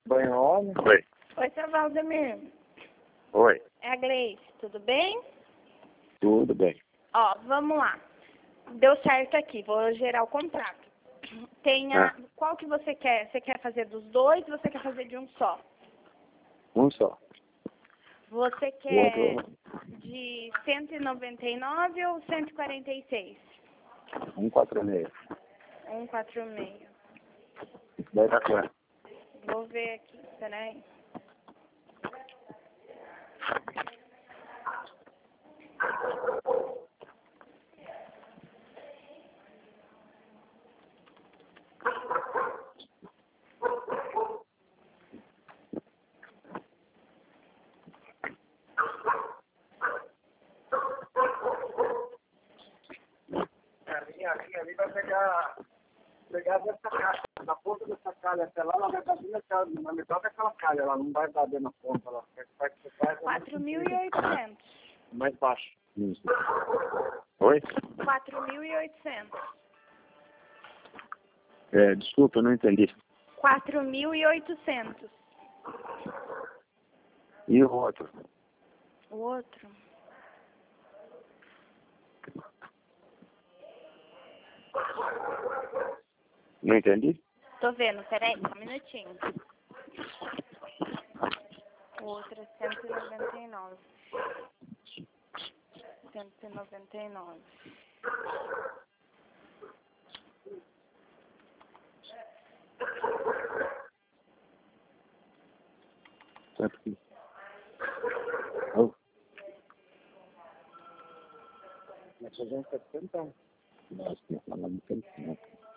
Banho homem. Oi. Oi, seu Valdemir. Oi. É a Gleice, tudo bem? Tudo bem. Ó, vamos lá. Deu certo aqui, vou gerar o contrato. Qual que você quer? Você quer fazer dos dois ou você quer fazer de um só? Um só. Você quer de 199 ou 146? 146. 146. Daí tá quanto? Vou ver aqui, peraí. Ali vai pegar essa caixa, da ponta dessa calha até lá, na metade daquela calha, ela não vai dar dentro na ponta lá. 4.800. Mais baixo. Isso. Oi? 4.800. Desculpa, eu não entendi. 4.800. E o outro? O outro? Não entendi? Tô vendo, peraí, só um minutinho. O outro é 199. 199. Certo aqui. Oh. Nós fazemos 70. Nossa, tinha falado muito tempo, né?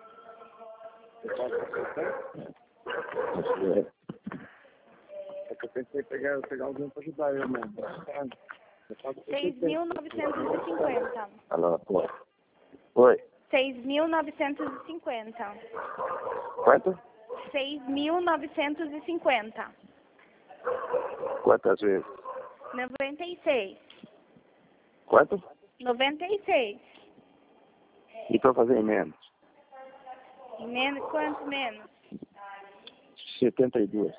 É que eu pensei pegar alguém para ajudar eu, mano. 6.950. Alô, pô. Oi. 6.950. Quanto? 6.950. Quantas vezes? 96. Quanto? 96. E pra fazer em menos? Menos, quanto menos? 72.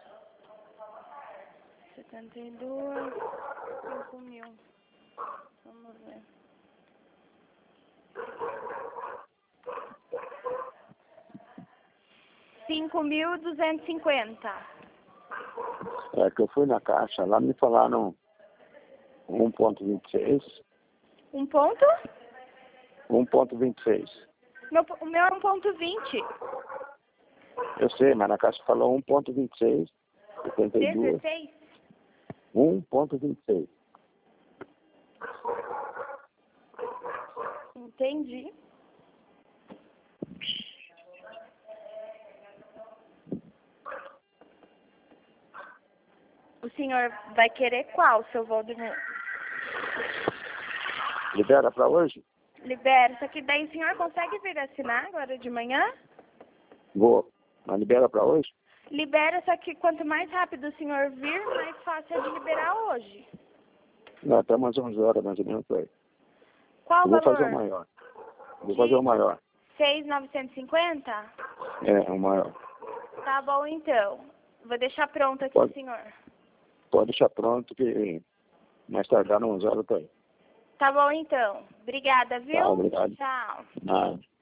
72. 5.000. Vamos ver. $5.250. É que eu fui na caixa, lá me falaram 1,26. Um ponto? 1,26. O meu é 1,20. Eu sei, mas na caixa falou 1,26. 72. 16? 1,26. Entendi. O senhor vai querer qual, seu Valdemir? Libera pra hoje? Libera. Só que daí o senhor consegue vir assinar agora de manhã? Vou. Mas libera pra hoje? Libera, só que quanto mais rápido o senhor vir, mais fácil é de liberar hoje. Não, até umas 11 horas mais ou menos foi. Qual o Vou valor? fazer o maior. Vou fazer o maior. 6.950? O maior. Tá bom, então. Vou deixar pronto aqui, Pode. senhor. Pode deixar pronto que mais tardar 11 horas eu tô aí. Tá bom, então. Obrigada, viu? Tá, obrigado. Tchau. Nada.